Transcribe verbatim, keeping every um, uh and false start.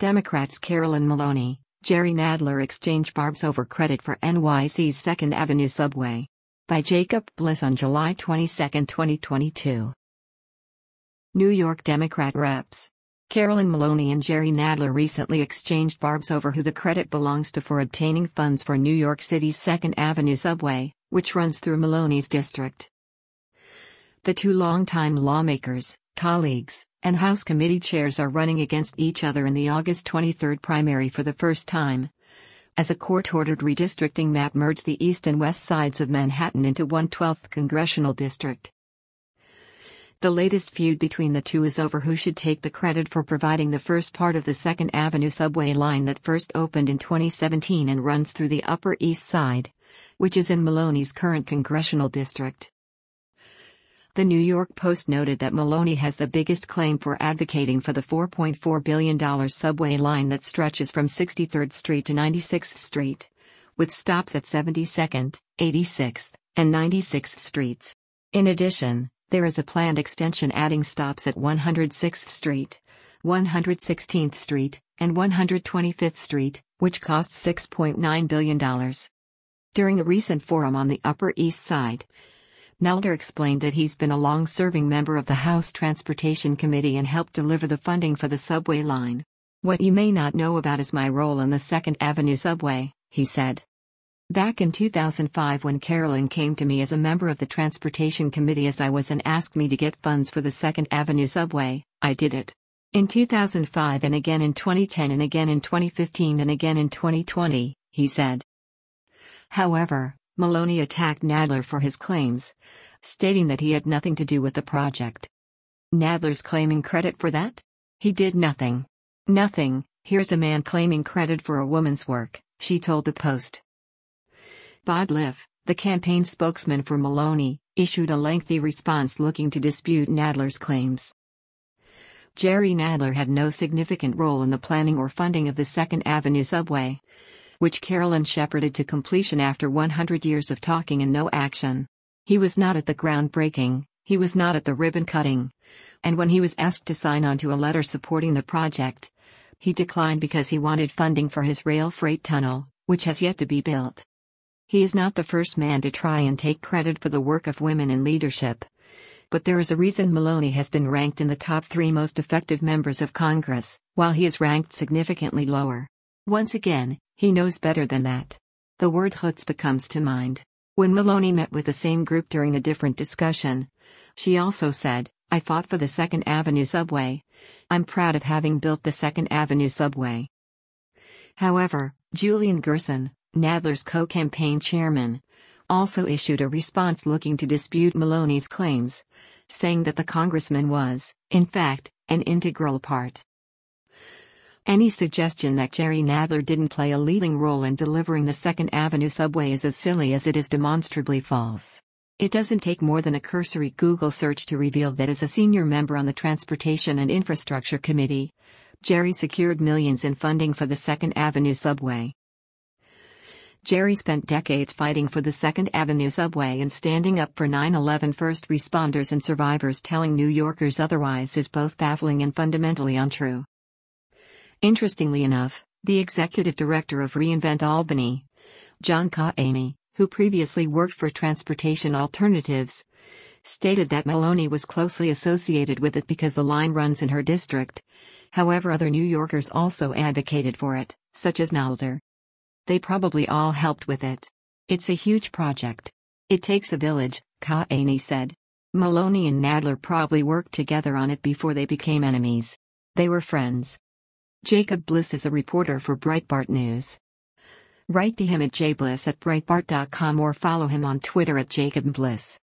Democrats Carolyn Maloney, Jerry Nadler exchange barbs over credit for N Y C's Second Avenue subway. By Jacob Bliss on July twenty-second, twenty twenty-two. New York Democrat reps Carolyn Maloney and Jerry Nadler recently exchanged barbs over who the credit belongs to for obtaining funds for New York City's Second Avenue subway, which runs through Maloney's district. The two longtime lawmakers, colleagues, and House committee chairs are running against each other in the August twenty-third primary for the first time, as a court-ordered redistricting map merged the east and west sides of Manhattan into one twelfth congressional district. The latest feud between the two is over who should take the credit for providing the first part of the Second Avenue subway line that first opened in twenty seventeen and runs through the Upper East Side, which is in Maloney's current congressional district. The New York Post noted that Maloney has the biggest claim for advocating for the four point four billion dollars subway line that stretches from sixty-third Street to ninety-sixth Street, with stops at seventy-second, eighty-sixth, and ninety-sixth Streets. In addition, there is a planned extension adding stops at one hundred sixth Street, one hundred sixteenth Street, and one hundred twenty-fifth Street, which costs six point nine billion dollars. During a recent forum on the Upper East Side, Nadler explained that he's been a long-serving member of the House Transportation Committee and helped deliver the funding for the subway line. "What you may not know about is my role in the Second Avenue subway," he said. "Back in two thousand five, when Carolyn came to me as a member of the Transportation Committee as I was and asked me to get funds for the Second Avenue subway, I did it. In two thousand five and again in twenty ten and again in twenty fifteen and again in twenty twenty, he said. However, Maloney attacked Nadler for his claims, stating that he had nothing to do with the project. Nadler's claiming credit for that? He did nothing. Nothing. Here's a man claiming credit for a woman's work, she told the Post. Bod Liff, the campaign spokesman for Maloney, issued a lengthy response looking to dispute Nadler's claims. Jerry Nadler had no significant role in the planning or funding of the Second Avenue subway, which Carolyn shepherded to completion after one hundred years of talking and no action. He was not at the groundbreaking, he was not at the ribbon cutting, and when he was asked to sign on to a letter supporting the project, he declined because he wanted funding for his rail freight tunnel, which has yet to be built. He is not the first man to try and take credit for the work of women in leadership, but there is a reason Maloney has been ranked in the top three most effective members of Congress, while he is ranked significantly lower. Once again, he knows better than that. The word chutzpah comes to mind. When Maloney met with the same group during a different discussion, she also said, "I fought for the Second Avenue subway. I'm proud of having built the Second Avenue subway." However, Julian Gerson, Nadler's co-campaign chairman, also issued a response looking to dispute Maloney's claims, saying that the congressman was, in fact, an integral part. Any suggestion that Jerry Nadler didn't play a leading role in delivering the Second Avenue subway is as silly as it is demonstrably false. It doesn't take more than a cursory Google search to reveal that as a senior member on the Transportation and Infrastructure Committee, Jerry secured millions in funding for the Second Avenue subway. Jerry spent decades fighting for the Second Avenue subway and standing up for nine eleven first responders and survivors. Telling New Yorkers otherwise is both baffling and fundamentally untrue. Interestingly enough, the executive director of reInvent Albany, John Kahney, who previously worked for Transportation Alternatives, stated that Maloney was closely associated with it because the line runs in her district. However, other New Yorkers also advocated for it, such as Nadler. They probably all helped with it. It's a huge project. It takes a village, Kahney said. Maloney and Nadler probably worked together on it before they became enemies. They were friends. Jacob Bliss is a reporter for Breitbart News. Write to him at jbliss at breitbart dot com or follow him on Twitter at Jacob Bliss.